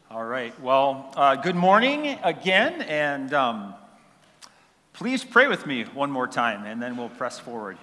All right. Well, good morning again, and please pray with me one more time, and then we'll press forward.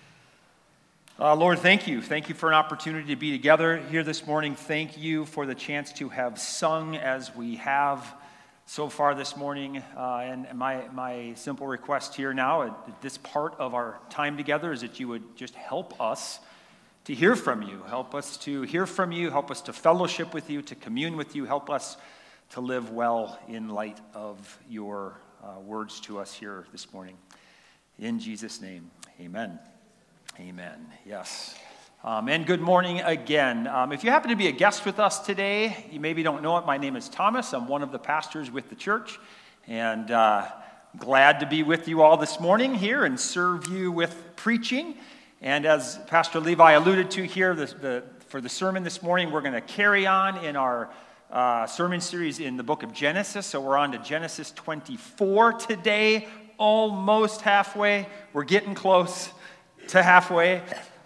Lord, thank you. Thank you for an opportunity to be together here this morning. Thank you for the chance to have sung as we have so far this morning. And my simple request here now at this part of our time together is that you would just help us to hear from you. Help us to hear from you. Help us to fellowship with you, to commune with you. Help us to live well in light of your words to us here this morning. In Jesus' name, amen. Amen. Yes. And good morning again. If you happen to be a guest with us today, you maybe don't know it. My name is Thomas. I'm one of the pastors with the church. And glad to be with you all this morning here and serve you with preaching. And as Pastor Levi alluded to here, for the sermon this morning, we're going to carry on in our sermon series in the book of Genesis. So we're on to Genesis 24 today, almost halfway. We're getting close to halfway,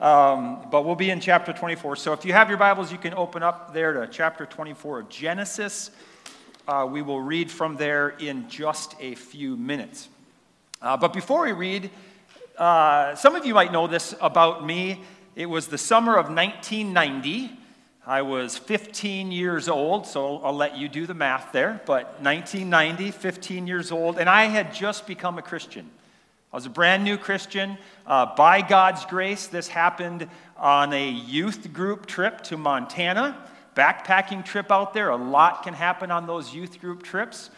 but we'll be in chapter 24. So if you have your Bibles, you can open up there to chapter 24 of Genesis. We will read from there in just a few minutes. But before we read, some of you might know this about me. It was the summer of 1990. I was 15 years old, so I'll let you do the math there. But 1990, 15 years old, and I had just become a Christian. I was a brand new Christian. By God's grace, this happened on a youth group trip to Montana, backpacking trip out there. A lot can happen on those youth group trips.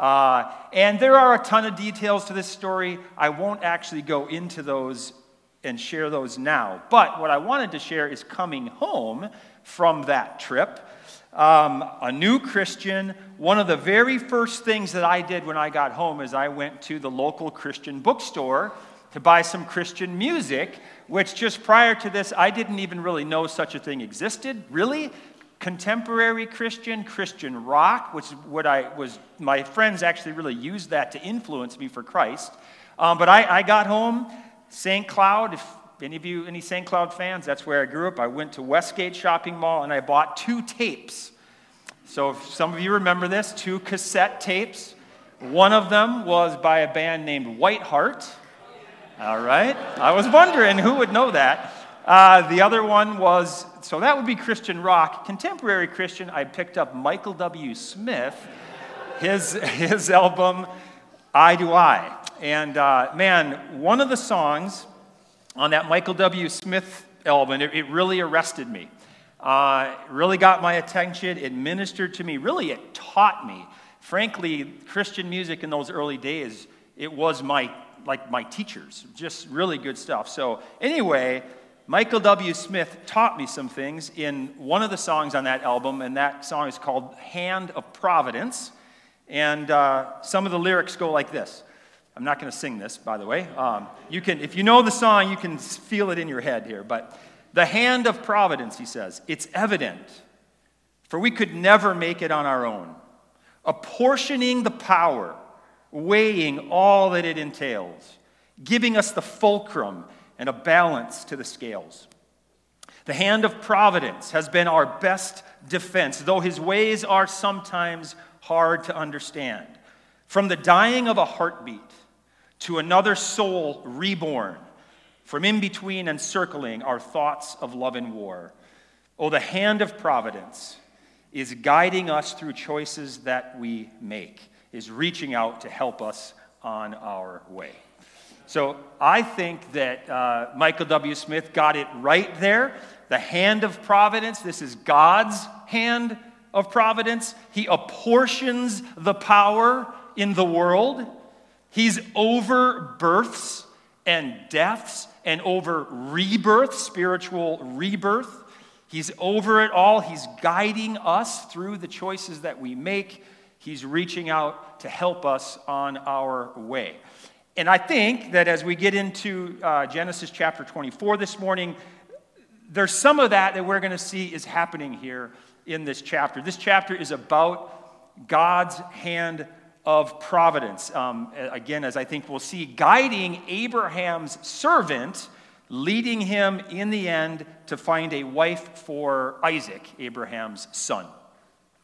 And there are a ton of details to this story. I won't actually go into those and share those now. But what I wanted to share is coming home from that trip. A new Christian, one of the very first things that I did when I got home is I went to the local Christian bookstore to buy some Christian music, which just prior to this, I didn't even really know such a thing existed. Really? Contemporary Christian rock, which is what my friends actually really used that to influence me for Christ. But I got home, St. Cloud, if any St. Cloud fans, that's where I grew up. I went to Westgate Shopping Mall and I bought 2 tapes. So if some of you remember this, 2 cassette tapes. One of them was by a band named Whiteheart. All right. I was wondering who would know that. The other one was, so that would be Christian rock. Contemporary Christian, I picked up Michael W. Smith, his album, Eye to Eye. And man, one of the songs on that Michael W. Smith album, it really arrested me. It really got my attention. It ministered to me. Really, it taught me. Frankly, Christian music in those early days, it was my teachers. Just really good stuff. So anyway, Michael W. Smith taught me some things in one of the songs on that album, and that song is called Hand of Providence. And some of the lyrics go like this. I'm not going to sing this, by the way. You can, if you know the song, you can feel it in your head here. But the hand of providence, he says, it's evident, for we could never make it on our own, apportioning the power, weighing all that it entails, giving us the fulcrum and a balance to the scales. The hand of providence has been our best defense, though his ways are sometimes hard to understand. From the dying of a heartbeat to another soul reborn, from in between and circling our thoughts of love and war. Oh, the hand of providence is guiding us through choices that we make, is reaching out to help us on our way. So I think that Michael W. Smith got it right there. The hand of providence, this is God's hand of providence. He apportions the power in the world. He's over births and deaths and over rebirth, spiritual rebirth. He's over it all. He's guiding us through the choices that we make. He's reaching out to help us on our way. And I think that as we get into Genesis chapter 24 this morning, there's some of that we're going to see is happening here in this chapter. This chapter is about God's hand of providence. Again, as I think we'll see, guiding Abraham's servant, leading him in the end to find a wife for Isaac, Abraham's son.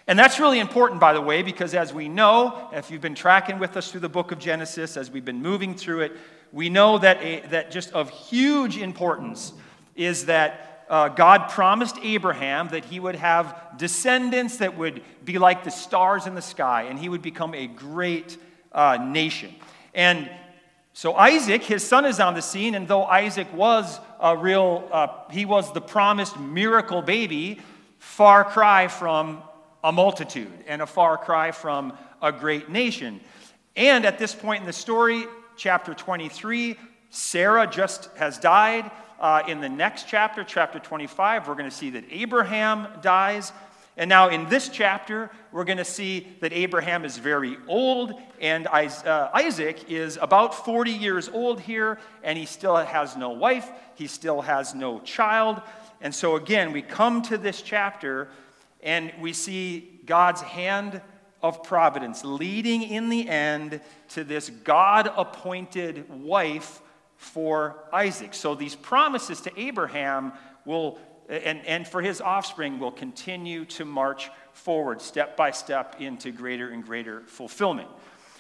And that's really important, by the way, because as we know, if you've been tracking with us through the book of Genesis, as we've been moving through it, we know that just of huge importance is that God promised Abraham that he would have descendants that would be like the stars in the sky, and he would become a great nation. And so Isaac, his son, is on the scene, and though Isaac was he was the promised miracle baby, far cry from a multitude and a far cry from a great nation. And at this point in the story, chapter 23, Sarah just has died. In the next chapter, chapter 25, we're going to see that Abraham dies. And now in this chapter, we're going to see that Abraham is very old, and Isaac is about 40 years old here, and he still has no wife, he still has no child. And so again, we come to this chapter, and we see God's hand of providence leading in the end to this God-appointed wife for Isaac. So these promises to Abraham will, and for his offspring, will continue to march forward step by step into greater and greater fulfillment.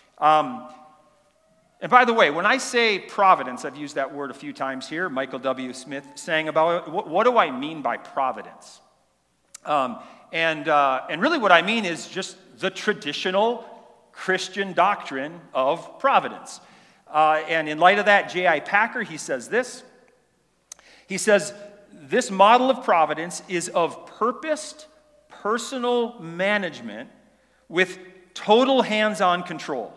And by the way, when I say providence, I've used that word a few times here. Michael W. Smith sang about it. What do I mean by providence? And really what I mean is just the traditional Christian doctrine of providence. And in light of that, J.I. Packer, he says this. He says, this model of providence is of purposed personal management with total hands-on control.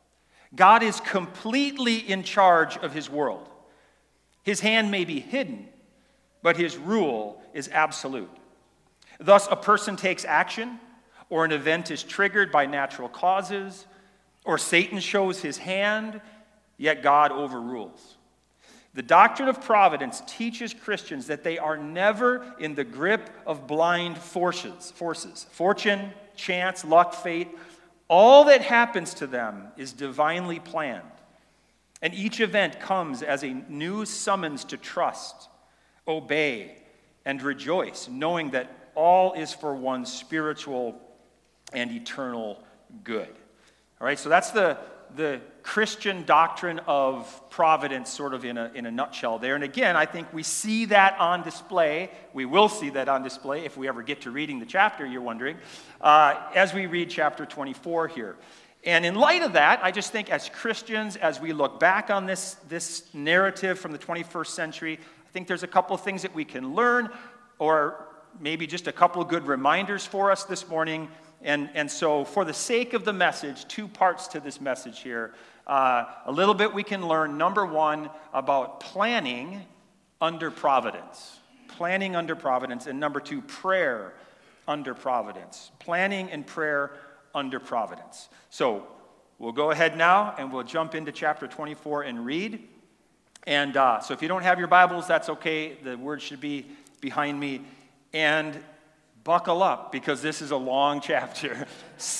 God is completely in charge of his world. His hand may be hidden, but his rule is absolute. Thus, a person takes action, or an event is triggered by natural causes, or Satan shows his hand, yet God overrules. The doctrine of providence teaches Christians that they are never in the grip of blind forces, fortune, chance, luck, fate. All that happens to them is divinely planned. And each event comes as a new summons to trust, obey, and rejoice, knowing that all is for one's spiritual and eternal good. All right, so that's the Christian doctrine of providence sort of in a nutshell there. And again, I think we see that on display. We will see that on display if we ever get to reading the chapter, you're wondering, as we read chapter 24 here. And in light of that, I just think as Christians, as we look back on this narrative from the 21st century, I think there's a couple of things that we can learn, or maybe just a couple of good reminders for us this morning. And so for the sake of the message, two parts to this message here. A little bit we can learn, number one, about planning under providence. Planning under providence. And number two, prayer under providence. Planning and prayer under providence. So we'll go ahead now and we'll jump into chapter 24 and read. And so if you don't have your Bibles, that's okay. The word should be behind me. And buckle up, because this is a long chapter.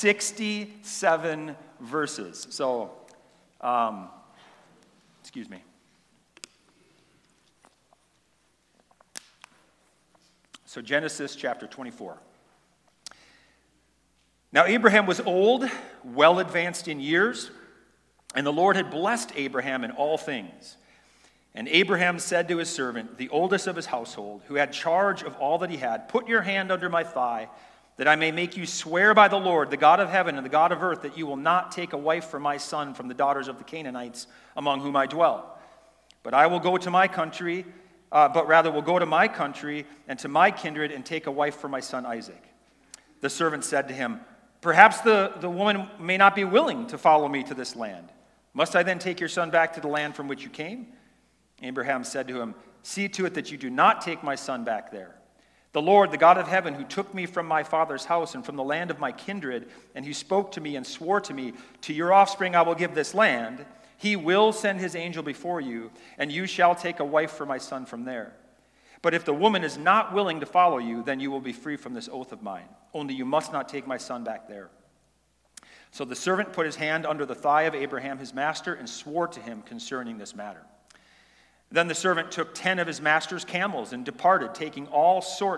67 verses. So, excuse me. So Genesis chapter 24. Now Abraham was old, well advanced in years, and the Lord had blessed Abraham in all things. And Abraham said to his servant, the oldest of his household, who had charge of all that he had, put your hand under my thigh, that I may make you swear by the Lord, the God of heaven and the God of earth, that you will not take a wife for my son from the daughters of the Canaanites among whom I dwell. But I will go to my country, will go to my country and to my kindred and take a wife for my son Isaac. The servant said to him, perhaps the woman may not be willing to follow me to this land. Must I then take your son back to the land from which you came? Abraham said to him, see to it that you do not take my son back there. The Lord, the God of heaven, who took me from my father's house and from the land of my kindred, and who spoke to me and swore to me, to your offspring I will give this land, he will send his angel before you, and you shall take a wife for my son from there. But if the woman is not willing to follow you, then you will be free from this oath of mine. Only you must not take my son back there. So the servant put his hand under the thigh of Abraham his master and swore to him concerning this matter. Then the servant took 10 of his master's camels and departed, taking all sorts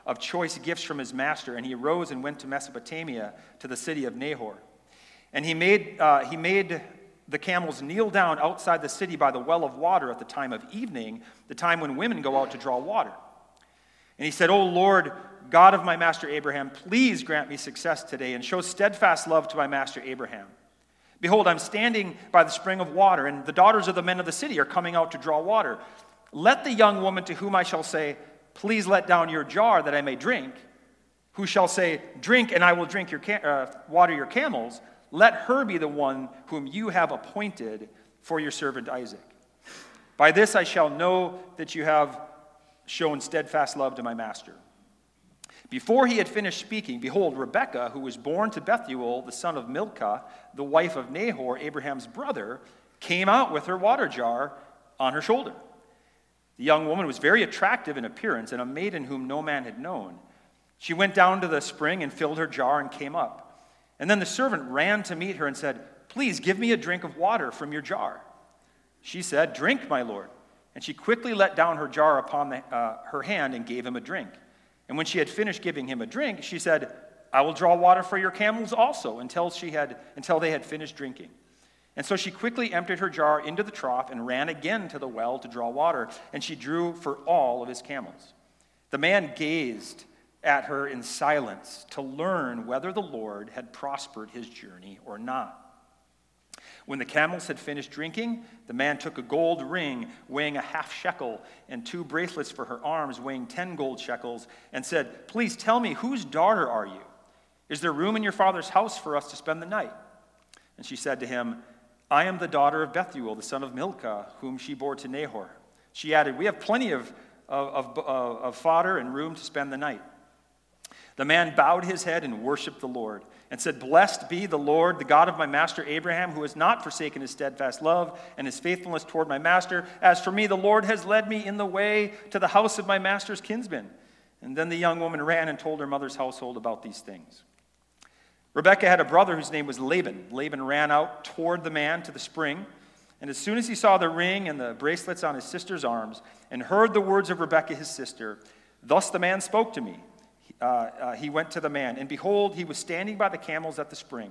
of choice gifts from his master, and he arose and went to Mesopotamia to the city of Nahor. And he made the camels kneel down outside the city by the well of water at the time of evening, the time when women go out to draw water. And he said, O Lord, God of my master Abraham, please grant me success today and show steadfast love to my master Abraham. Behold, I'm standing by the spring of water, and the daughters of the men of the city are coming out to draw water. Let the young woman to whom I shall say, please let down your jar that I may drink, who shall say, drink, and I will drink your water your camels, let her be the one whom you have appointed for your servant Isaac. By this I shall know that you have shown steadfast love to my master. Before he had finished speaking, behold, Rebekah, who was born to Bethuel, the son of Milcah, the wife of Nahor, Abraham's brother, came out with her water jar on her shoulder. The young woman was very attractive in appearance, and a maiden whom no man had known. She went down to the spring and filled her jar and came up. And then the servant ran to meet her and said, please give me a drink of water from your jar. She said, drink, my lord. And she quickly let down her jar upon her hand and gave him a drink. And when she had finished giving him a drink, she said, I will draw water for your camels also, until they had finished drinking. And so she quickly emptied her jar into the trough and ran again to the well to draw water, and she drew for all of his camels. The man gazed at her in silence to learn whether the Lord had prospered his journey or not. When the camels had finished drinking, the man took a gold ring weighing a half shekel and 2 bracelets for her arms weighing 10 gold shekels and said, please tell me, whose daughter are you? Is there room in your father's house for us to spend the night? And she said to him, I am the daughter of Bethuel, the son of Milcah, whom she bore to Nahor. She added, we have plenty of fodder and room to spend the night. The man bowed his head and worshipped the Lord and said, blessed be the Lord, the God of my master Abraham, who has not forsaken his steadfast love and his faithfulness toward my master. As for me, the Lord has led me in the way to the house of my master's kinsman. And then the young woman ran and told her mother's household about these things. Rebekah had a brother whose name was Laban. Laban ran out toward the man to the spring, and as soon as he saw the ring and the bracelets on his sister's arms and heard the words of Rebekah his sister, thus the man spoke to me. He went to the man, and behold, he was standing by the camels at the spring.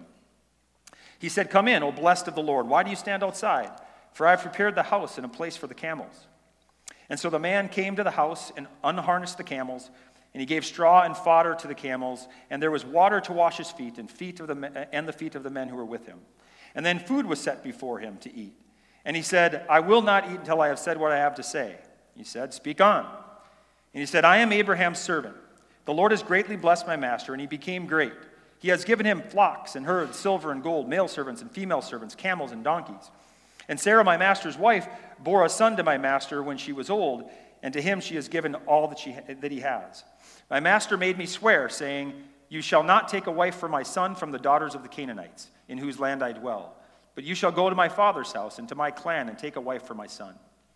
He said, come in, O blessed of the Lord. Why do you stand outside? For I have prepared the house and a place for the camels. And so the man came to the house and unharnessed the camels, and he gave straw and fodder to the camels, and there was water to wash his feet and the feet of the men who were with him. And then food was set before him to eat. And he said, I will not eat until I have said what I have to say. He said, speak on. And he said, I am Abraham's servant. The Lord has greatly blessed my master, and he became great. He has given him flocks and herds, silver and gold, male servants and female servants, camels and donkeys. And Sarah, my master's wife, bore a son to my master when she was old, and to him she has given all that he has. My master made me swear, saying, you shall not take a wife for my son from the daughters of the Canaanites, in whose land I dwell. But you shall go to my father's house and to my clan and take a wife for my son.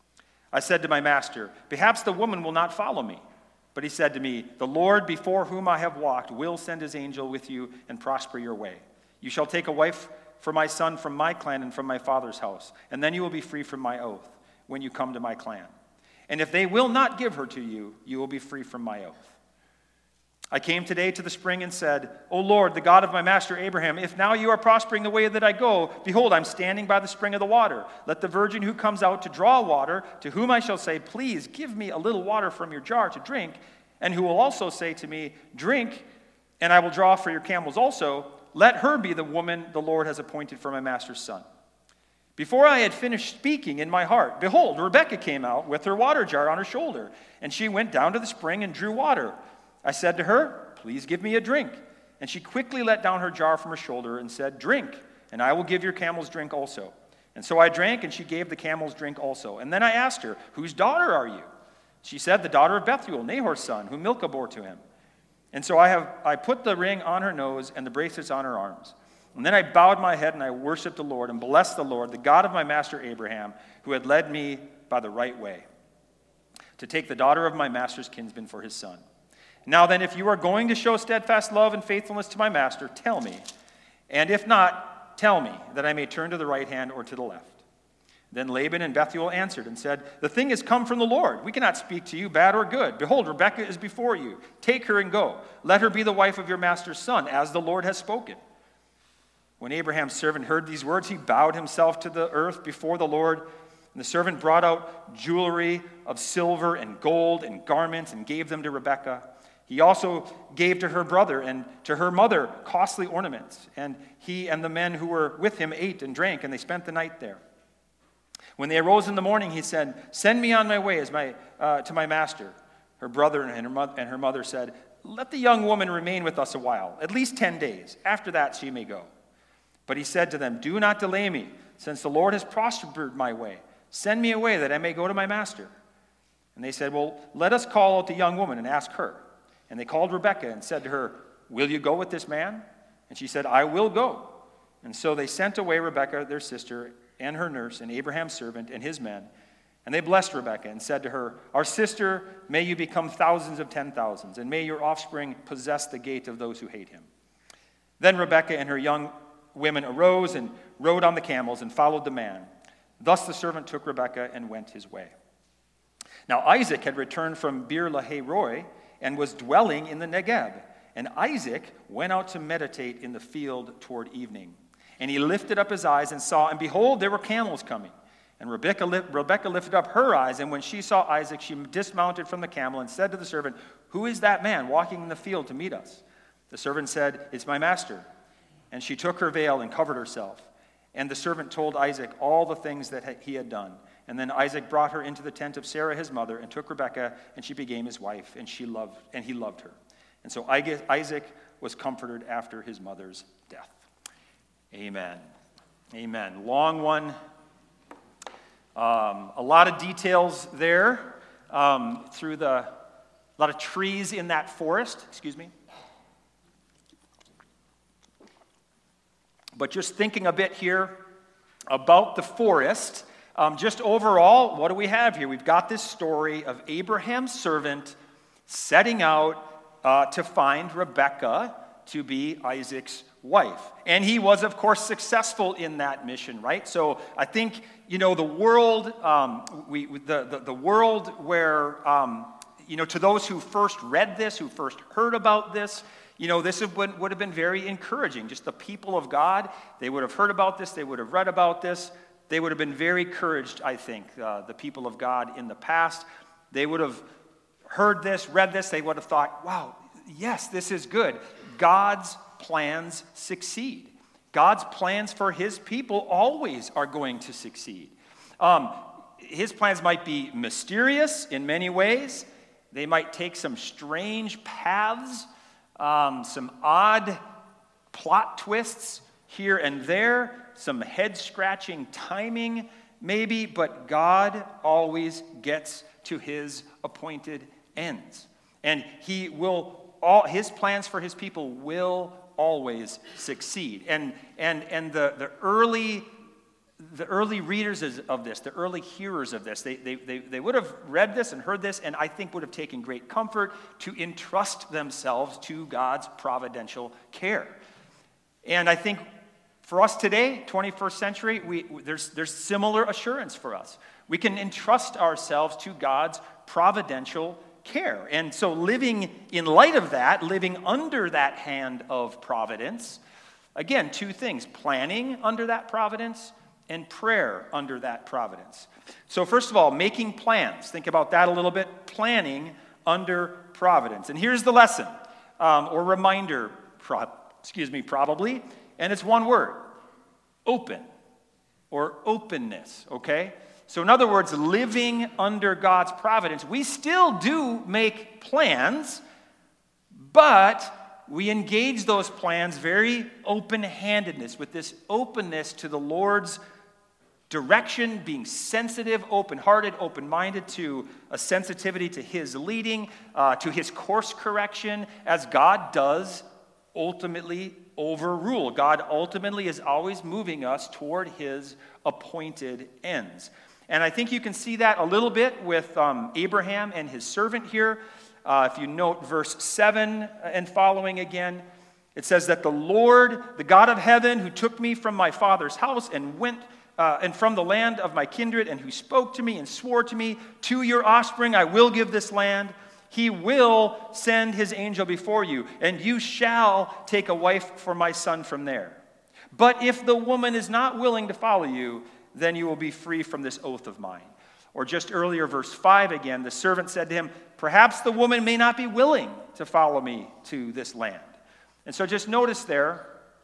I said to my master, perhaps the woman will not follow me. But he said to me, the Lord before whom I have walked will send his angel with you and prosper your way. You shall take a wife for my son from my clan and from my father's house, and then you will be free from my oath when you come to my clan. And if they will not give her to you, you will be free from my oath. I came today to the spring and said, O Lord, the God of my master Abraham, if now you are prospering the way that I go, behold, I'm standing by the spring of the water. Let the virgin who comes out to draw water, to whom I shall say, please give me a little water from your jar to drink, and who will also say to me, drink, and I will draw for your camels also, let her be the woman the Lord has appointed for my master's son. Before I had finished speaking in my heart, behold, Rebekah came out with her water jar on her shoulder, and she went down to the spring and drew water. I said to her, please give me a drink. And she quickly let down her jar from her shoulder and said, drink, and I will give your camels drink also. And so I drank, and she gave the camels drink also. And then I asked her, whose daughter are you? She said, the daughter of Bethuel, Nahor's son, whom Milcah bore to him. And so I put the ring on her nose and the bracelets on her arms. And then I bowed my head and I worshiped the Lord and blessed the Lord, the God of my master Abraham, who had led me by the right way, to take the daughter of my master's kinsman for his son. Now then, if you are going to show steadfast love and faithfulness to my master, tell me. And if not, tell me, that I may turn to the right hand or to the left. Then Laban and Bethuel answered and said, "The thing has come from the Lord. We cannot speak to you, bad or good. Behold, Rebekah is before you. Take her and go. Let her be the wife of your master's son, as the Lord has spoken." When Abraham's servant heard these words, he bowed himself to the earth before the Lord. And the servant brought out jewelry of silver and gold and garments and gave them to Rebekah. He also gave to her brother and to her mother costly ornaments. And he and the men who were with him ate and drank, and they spent the night there. When they arose in the morning, he said, "Send me on my way to my master." Her brother and her mother said, "Let the young woman remain with us a while, at least 10 days. After that she may go." But he said to them, "Do not delay me, since the Lord has prospered my way. Send me away that I may go to my master." And they said, "Well, let us call out the young woman and ask her." And they called Rebekah and said to her, "Will you go with this man?" And she said, "I will go." And so they sent away Rebekah, their sister, and her nurse, and Abraham's servant, and his men. And they blessed Rebekah and said to her, "Our sister, may you become thousands of 10,000s, and may your offspring possess the gate of those who hate him." Then Rebekah and her young women arose and rode on the camels and followed the man. Thus the servant took Rebekah and went his way. Now Isaac had returned from Beer-lahai-roi and was dwelling in the Negeb. And Isaac went out to meditate in the field toward evening. And he lifted up his eyes and saw, and behold, there were camels coming. And Rebekah lifted up her eyes, and when she saw Isaac, she dismounted from the camel and said to the servant, "Who is that man walking in the field to meet us?" The servant said, "It's my master." And she took her veil and covered herself. And the servant told Isaac all the things that he had done. And then Isaac brought her into the tent of Sarah his mother, and took Rebekah, and she became his wife, and he loved her. And so Isaac was comforted after his mother's death. Amen. Amen. Long one. A lot of details there through a lot of trees in that forest. Excuse me. But just thinking a bit here about the forest, just overall, what do we have here? We've got this story of Abraham's servant setting out to find Rebekah to be Isaac's wife. And he was, of course, successful in that mission, right? So I think, the world, the world where, to those who first read this, who first heard about this, this would have been very encouraging. Just the people of God, they would have heard about this, they would have read about this, they would have been very encouraged, I think, the people of God in the past. They would have heard this, read this, they would have thought, wow, yes, this is good. God's plans succeed. God's plans for his people always are going to succeed. His plans might be mysterious in many ways. They might take some strange paths, some odd plot twists here and there, some head-scratching timing maybe, but God always gets to his appointed ends. And his plans for his people will always succeed. And the early readers of this, the early hearers of this, they would have read this and heard this, and I think would have taken great comfort to entrust themselves to God's providential care. And I think for us today, 21st century, there's similar assurance for us. We can entrust ourselves to God's providential care. And so living in light of that, living under that hand of providence, again, two things: planning under that providence and prayer under that providence. So first of all, making plans. Think about that a little bit. Planning under providence. And here's the lesson, or reminder, probably, and it's one word: open, or openness, okay? So in other words, living under God's providence, we still do make plans, but we engage those plans very open-handedness, with this openness to the Lord's direction, being sensitive, open-hearted, open-minded to a sensitivity to his leading, to his course correction, as God does ultimately overrule. God ultimately is always moving us toward his appointed ends. And I think you can see that a little bit with Abraham and his servant here. If you note verse 7 and following again, it says that the Lord, the God of heaven, who took me from my father's house and went and from the land of my kindred, and who spoke to me and swore to me, to your offspring I will give this land. He will send his angel before you, and you shall take a wife for my son from there. But if the woman is not willing to follow you, then you will be free from this oath of mine. Or just earlier, verse 5 again, the servant said to him, perhaps the woman may not be willing to follow me to this land. And so just notice there,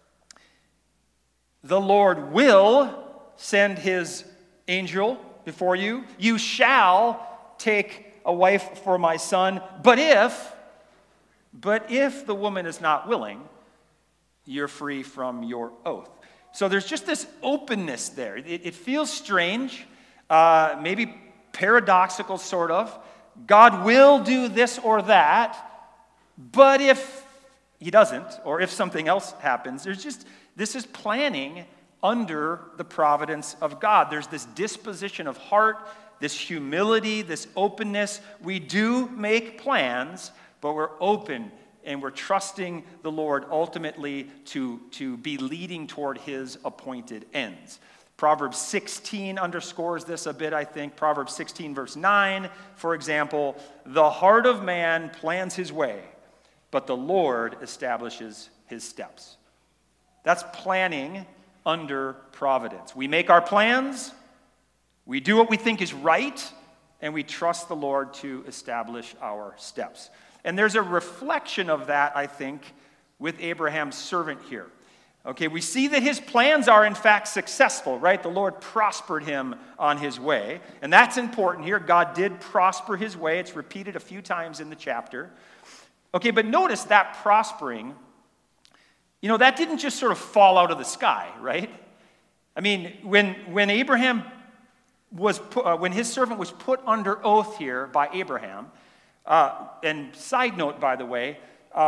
the Lord will send his angel before you. You shall take a wife for my son. But if the woman is not willing, you're free from your oath. So there's just this openness there. It feels strange, maybe paradoxical sort of. God will do this or that, but if he doesn't, or if something else happens, this is planning under the providence of God. There's this disposition of heart, this humility, this openness. We do make plans, but we're open and we're trusting the Lord ultimately to be leading toward his appointed ends. Proverbs 16 underscores this a bit, I think. Proverbs 16, verse 9, for example, the heart of man plans his way, but the Lord establishes his steps. That's planning under providence. We make our plans, we do what we think is right, and we trust the Lord to establish our steps. And there's a reflection of that, I think, with Abraham's servant here. Okay, we see that his plans are in fact successful, right? The Lord prospered him on his way. And that's important here. God did prosper his way. It's repeated a few times in the chapter. Okay, but notice that prospering, that didn't just sort of fall out of the sky, right? I mean, when Abraham was when his servant was put under oath here by Abraham, and side note, by the way,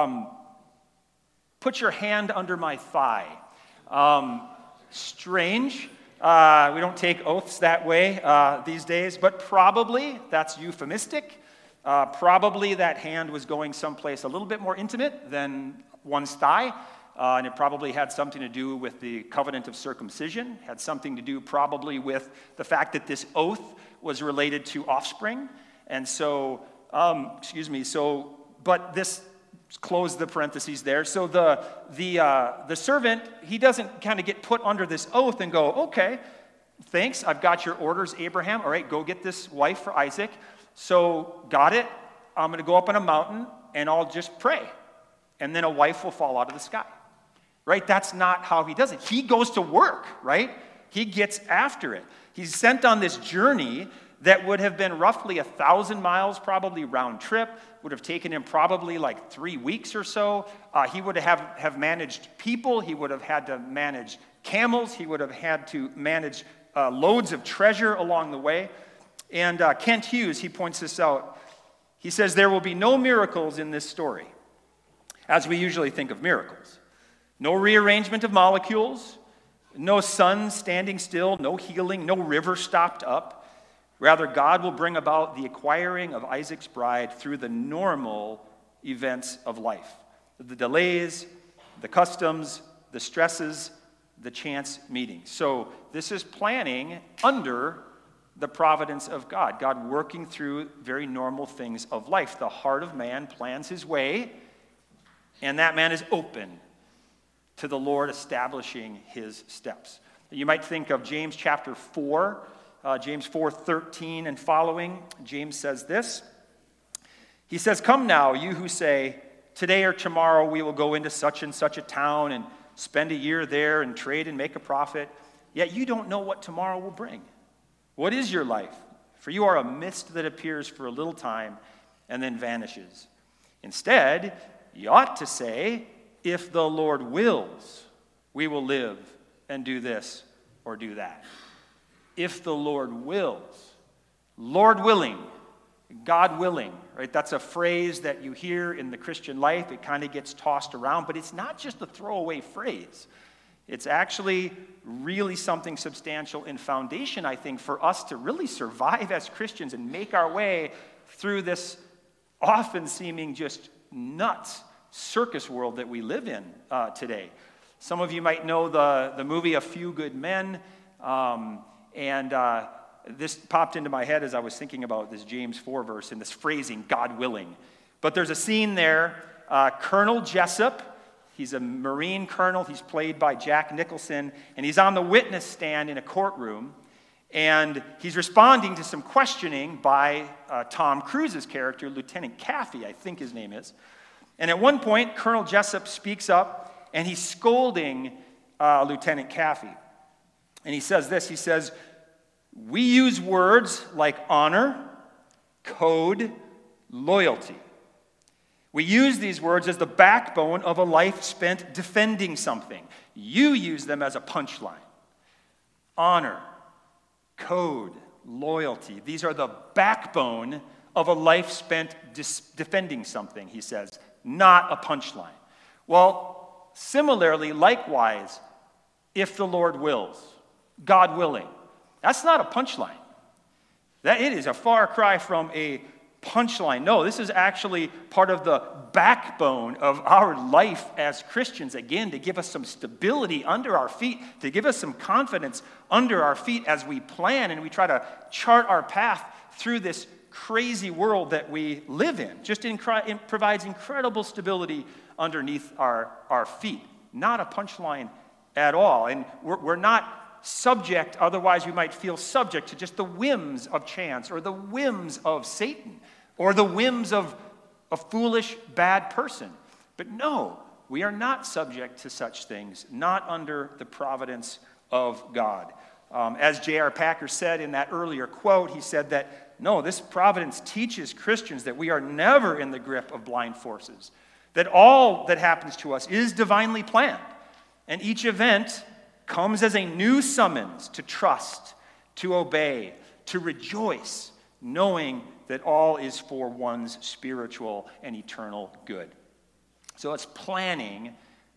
put your hand under my thigh. Strange. We don't take oaths that way these days, but probably that's euphemistic. Probably that hand was going someplace a little bit more intimate than one's thigh, and it probably had something to do with the covenant of circumcision, had something to do probably with the fact that this oath was related to offspring. And so, but this, close the parentheses there. So the servant, he doesn't kind of get put under this oath and go, okay, thanks, I've got your orders, Abraham. All right, go get this wife for Isaac. So, got it. I'm going to go up on a mountain and I'll just pray. And then a wife will fall out of the sky. Right? That's not how he does it. He goes to work, right? He gets after it. He's sent on this journey that would have been roughly 1,000 miles, probably round trip, would have taken him probably like 3 weeks or so. He would have managed people. He would have had to manage camels. He would have had to manage loads of treasure along the way. And Kent Hughes, he points this out. He says, there will be no miracles in this story, as we usually think of miracles. No rearrangement of molecules, no sun standing still, no healing, no river stopped up. Rather, God will bring about the acquiring of Isaac's bride through the normal events of life. The delays, the customs, the stresses, the chance meetings. So this is planning under the providence of God. God working through very normal things of life. The heart of man plans his way, and that man is open to the Lord establishing his steps. You might think of James chapter 4, James 4:13 and following. James says this. He says, come now, you who say, today or tomorrow we will go into such and such a town and spend a year there and trade and make a profit. Yet you don't know what tomorrow will bring. What is your life? For you are a mist that appears for a little time and then vanishes. Instead, you ought to say, if the Lord wills, we will live and do this or do that. If the Lord wills. Lord willing, God willing, right? That's a phrase that you hear in the Christian life. It kind of gets tossed around, but it's not just a throwaway phrase. It's actually really something substantial in foundation, I think, for us to really survive as Christians and make our way through this often seeming just nuts circus world that we live in today. Some of you might know the movie A Few Good Men. This popped into my head as I was thinking about this James 4 verse and this phrasing, God willing. But there's a scene there, Colonel Jessup, he's a Marine colonel, he's played by Jack Nicholson, and he's on the witness stand in a courtroom, and he's responding to some questioning by Tom Cruise's character, Lieutenant Caffey, I think his name is. And at one point, Colonel Jessup speaks up, and he's scolding Lieutenant Caffey. And he says this, he says, "We use words like honor, code, loyalty. We use these words as the backbone of a life spent defending something. You use them as a punchline. Honor, code, loyalty. These are the backbone of a life spent defending something," he says, not a punchline. Well, similarly, likewise, if the Lord wills, God willing, that's not a punchline. It is a far cry from a punchline. No, this is actually part of the backbone of our life as Christians, again, to give us some stability under our feet, to give us some confidence under our feet as we plan and we try to chart our path through this crazy world that we live in. It provides incredible stability underneath our feet. Not a punchline at all. And we're not subject, otherwise we might feel subject to just the whims of chance or the whims of Satan or the whims of a foolish, bad person. But no, we are not subject to such things, not under the providence of God. As J.R. Packer said in that earlier quote, he said that, no, this providence teaches Christians that we are never in the grip of blind forces, that all that happens to us is divinely planned, and each event comes as a new summons to trust, to obey, to rejoice, knowing that all is for one's spiritual and eternal good. So it's planning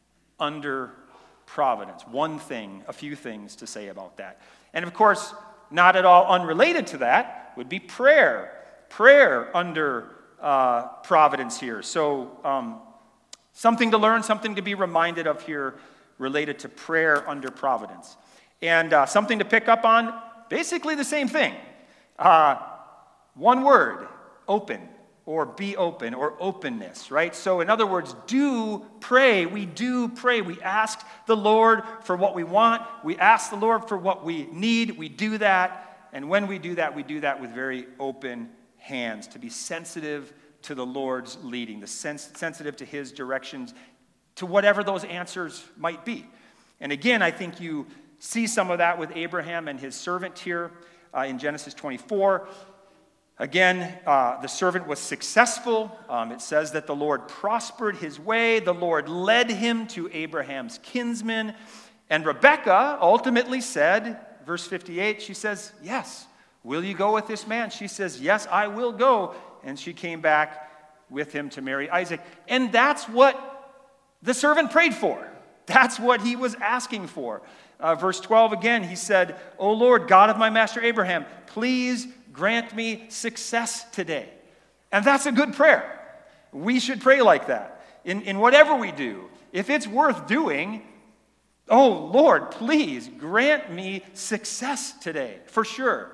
under providence. A few things to say about that. And of course, not at all unrelated to that would be prayer. Prayer under providence here. So something to learn, something to be reminded of here related to prayer under providence. And something to pick up on, basically the same thing. One word, open, or be open, or openness, right? So in other words, do pray. We do pray. We ask the Lord for what we want. We ask the Lord for what we need. We do that. And when we do that with very open hands, to be sensitive to the Lord's leading, sensitive to his directions, to whatever those answers might be. And again, I think you see some of that with Abraham and his servant here in Genesis 24. Again, the servant was successful. It says that the Lord prospered his way. The Lord led him to Abraham's kinsman. And Rebekah ultimately said, verse 58, she says, "Yes, will you go with this man?" She says, "Yes, I will go." And she came back with him to marry Isaac. And that's what the servant prayed for. That's what he was asking for. Verse 12 again, he said, "O Lord, God of my master Abraham, please grant me success today." And that's a good prayer. We should pray like that. In whatever we do, if it's worth doing, "Oh Lord, please grant me success today," for sure.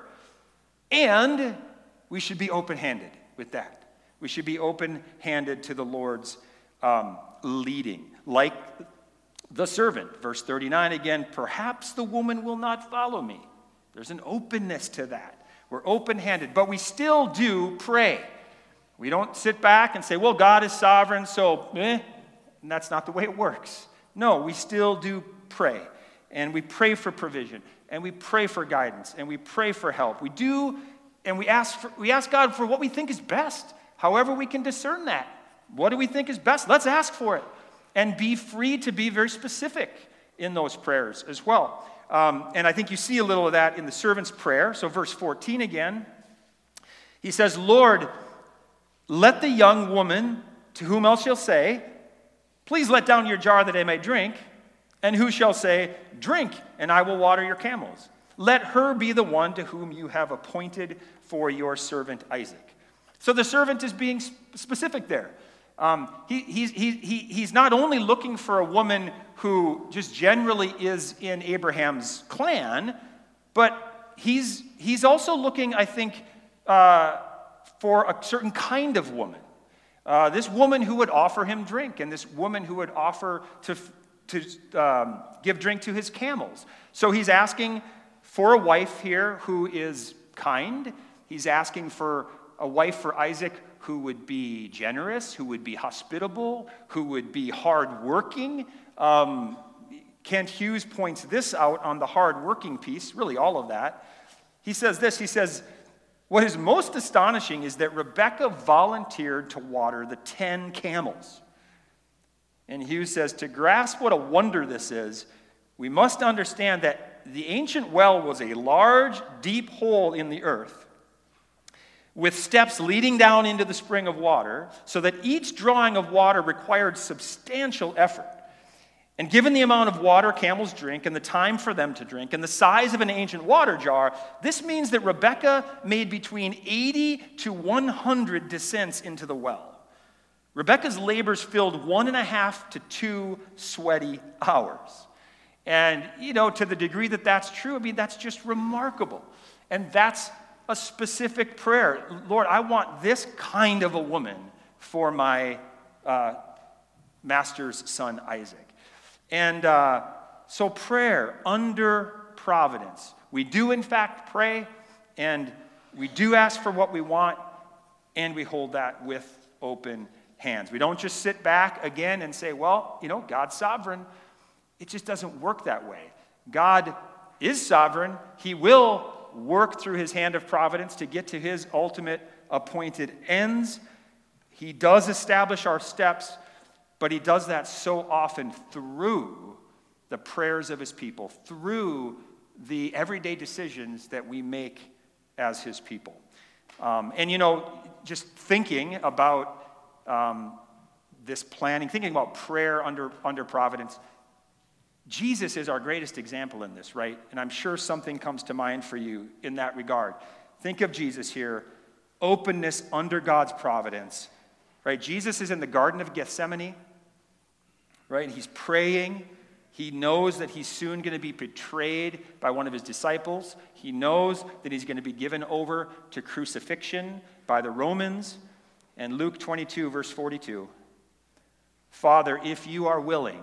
And we should be open-handed with that. We should be open-handed to the Lord's leading. Like the servant, verse 39 again, "Perhaps the woman will not follow me." There's an openness to that. We're open-handed, but we still do pray. We don't sit back and say, well, God is sovereign, so and that's not the way it works. No, we still do pray, and we pray for provision, and we pray for guidance, and we pray for help. We do, and we ask God for what we think is best, however we can discern that. What do we think is best? Let's ask for it, and be free to be very specific in those prayers as well. And I think you see a little of that in the servant's prayer. So verse 14 again, he says, "Lord, let the young woman to whom else shall say, 'Please let down your jar that I may drink,' and who shall say, 'Drink, and I will water your camels.' Let her be the one to whom you have appointed for your servant Isaac." So the servant is being specific there. He's not only looking for a woman who just generally is in Abraham's clan, But he's also looking, I think, for a certain kind of woman. This woman who would offer him drink, and this woman who would offer to give drink to his camels. So he's asking for a wife here who is kind. He's asking for a wife for Isaac who would be generous, who would be hospitable, who would be hardworking. Kent Hughes points this out on the hardworking piece, really all of that. He says this, he says, what is most astonishing is that Rebekah volunteered to water the 10 camels. And Hughes says, to grasp what a wonder this is, we must understand that the ancient well was a large, deep hole in the earth with steps leading down into the spring of water, so that each drawing of water required substantial effort. And given the amount of water camels drink and the time for them to drink and the size of an ancient water jar, this means that Rebekah made between 80 to 100 descents into the well. Rebekah's labors filled 1.5 to 2 sweaty hours. And, to the degree that that's true, I mean, that's just remarkable. And that's a specific prayer. Lord, I want this kind of a woman for my master's son, Isaac. And so prayer under providence. We do, in fact, pray, and we do ask for what we want, and we hold that with open hands. We don't just sit back again and say, well, God's sovereign. It just doesn't work that way. God is sovereign. He will work through his hand of providence to get to his ultimate appointed ends. He does establish our steps, but he does that so often through the prayers of his people, through the everyday decisions that we make as his people. Just thinking about this planning, thinking about prayer under providence, Jesus is our greatest example in this, right? And I'm sure something comes to mind for you in that regard. Think of Jesus here, openness under God's providence, right? Jesus is in the Garden of Gethsemane, right? He's praying. He knows that he's soon going to be betrayed by one of his disciples. He knows that he's going to be given over to crucifixion by the Romans. And Luke 22, verse 42, Father, if you are willing,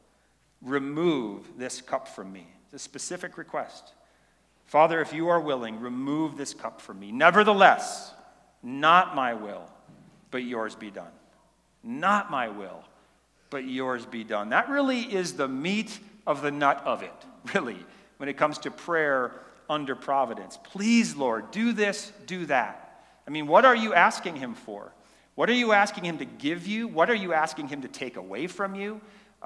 remove this cup from me. It's a specific request. Father, if you are willing, remove this cup from me. Nevertheless, not my will, but yours be done. Not my will, but yours be done. That really is the meat of the nut of it, really, when it comes to prayer under providence. Please, Lord, do this, do that. I mean, what are you asking him for? What are you asking him to give you? What are you asking him to take away from you?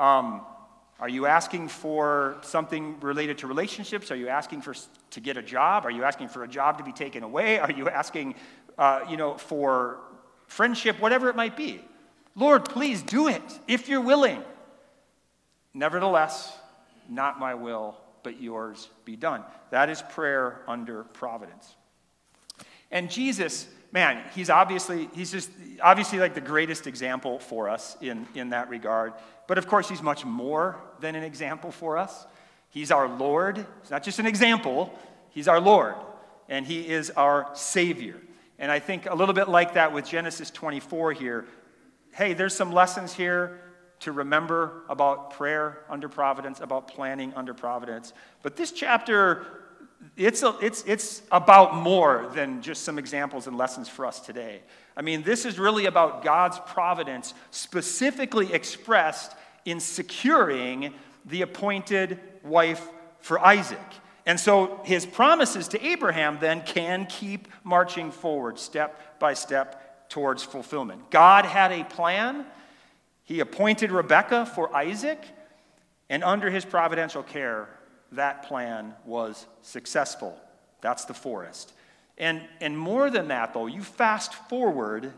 Are you asking for something related to relationships? Are you asking to get a job? Are you asking for a job to be taken away? Are you asking, for friendship? Whatever it might be. Lord, please do it if you're willing. Nevertheless, not my will, but yours be done. That is prayer under providence. And Jesus, man, he's just obviously like the greatest example for us in that regard. But of course, he's much more than an example for us. He's our Lord. He's not just an example. He's our Lord. And he is our Savior. And I think a little bit like that with Genesis 24 here. Hey, there's some lessons here to remember about prayer under providence, about planning under providence. But this chapter, it's about more than just some examples and lessons for us today. I mean, this is really about God's providence specifically expressed in securing the appointed wife for Isaac. And so his promises to Abraham then can keep marching forward step by step towards fulfillment. God had a plan. He appointed Rebekah for Isaac, and under his providential care, that plan was successful. That's the forest. And more than that, though, you fast forward,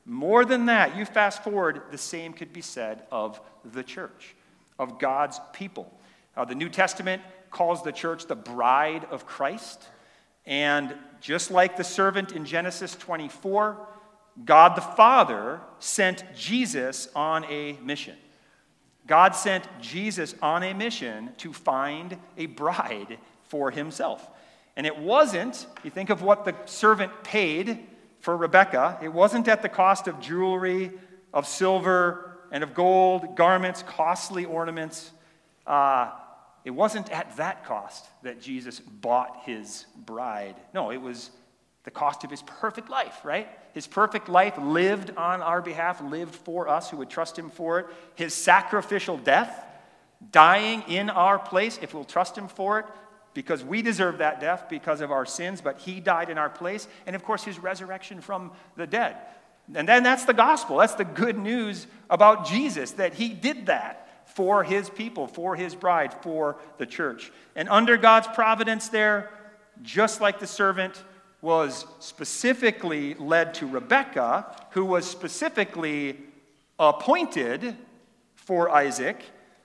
the same could be said of the church, of God's people. The New Testament calls the church the bride of Christ. And just like the servant in Genesis 24, God the Father sent Jesus on a mission. God sent Jesus on a mission to find a bride for himself. And it wasn't, you think of what the servant paid for Rebekah, it wasn't at the cost of jewelry, of silver, and of gold, garments, costly ornaments. It wasn't at that cost that Jesus bought his bride. No, it was the cost of his perfect life, right? His perfect life lived on our behalf, lived for us who would trust him for it. His sacrificial death, dying in our place, if we'll trust him for it, because we deserve that death because of our sins, but he died in our place. And of course, his resurrection from the dead. And then that's the gospel. That's the good news about Jesus, that he did that for his people, for his bride, for the church. And under God's providence there, just like the servant was specifically led to Rebekah, who was specifically appointed for Isaac,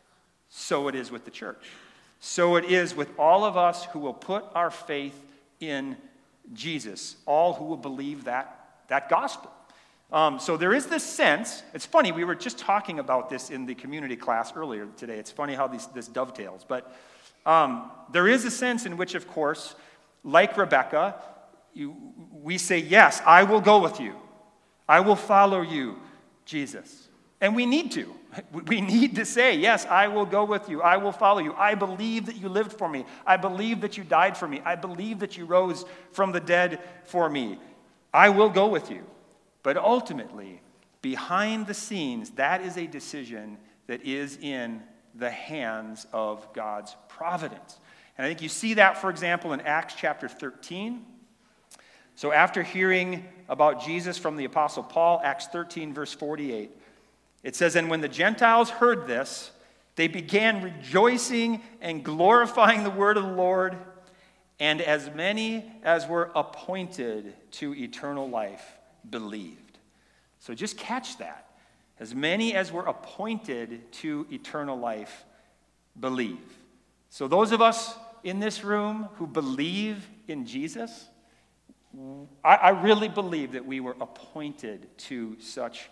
so it is with the church. So it is with all of us who will put our faith in Jesus, all who will believe that gospel. So there is this sense, it's funny, we were just talking about this in the community class earlier today. It's funny how this dovetails. But there is a sense in which, of course, like Rebekah, we say, yes, I will go with you. I will follow you, Jesus. And we need to. We need to say, yes, I will go with you. I will follow you. I believe that you lived for me. I believe that you died for me. I believe that you rose from the dead for me. I will go with you. But ultimately, behind the scenes, that is a decision that is in the hands of God's providence. And I think you see that, for example, in Acts chapter 13. So after hearing about Jesus from the Apostle Paul, Acts 13, verse 48, it says, "And when the Gentiles heard this, they began rejoicing and glorifying the word of the Lord, and as many as were appointed to eternal life believed." So just catch that. As many as were appointed to eternal life believe. So those of us in this room who believe in Jesus, I really believe that we were appointed to such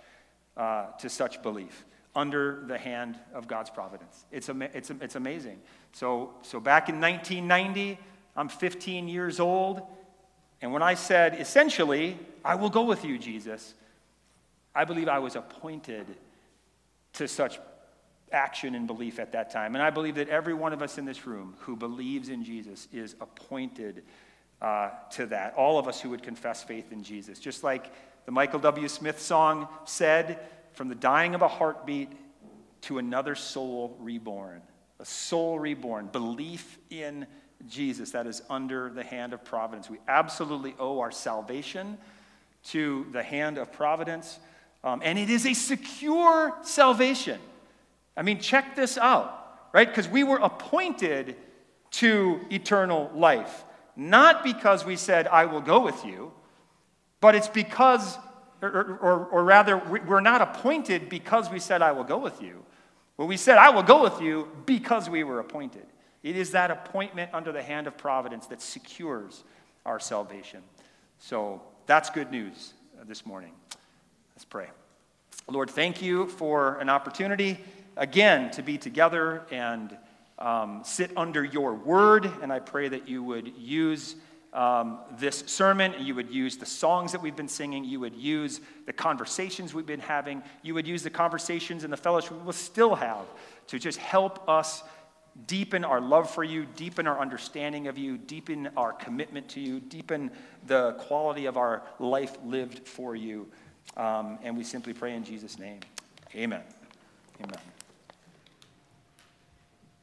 belief under the hand of God's providence. It's amazing. So back in 1990, I'm 15 years old, and when I said, essentially, I will go with you, Jesus, I believe I was appointed to such action and belief at that time. And I believe that every one of us in this room who believes in Jesus is appointed to that. All of us who would confess faith in Jesus. Just like the Michael W. Smith song said, from the dying of a heartbeat to another soul reborn. A soul reborn. Belief in Jesus that is under the hand of providence. We absolutely owe our salvation to the hand of providence. And it is a secure salvation. I mean, check this out, right? Because we were appointed to eternal life. Not because we said, I will go with you, but it's because, or rather, we're not appointed because we said, I will go with you. Well, we said, I will go with you because we were appointed. It is that appointment under the hand of providence that secures our salvation. So that's good news this morning. Let's pray. Lord, thank you for an opportunity, again, to be together and sit under your word. And I pray that you would use this sermon, and you would use the songs that we've been singing, you would use the conversations we've been having, you would use the conversations and the fellowship we will still have to just help us deepen our love for you, deepen our understanding of you, deepen our commitment to you, deepen the quality of our life lived for you. And we simply pray in Jesus' name. Amen. Amen.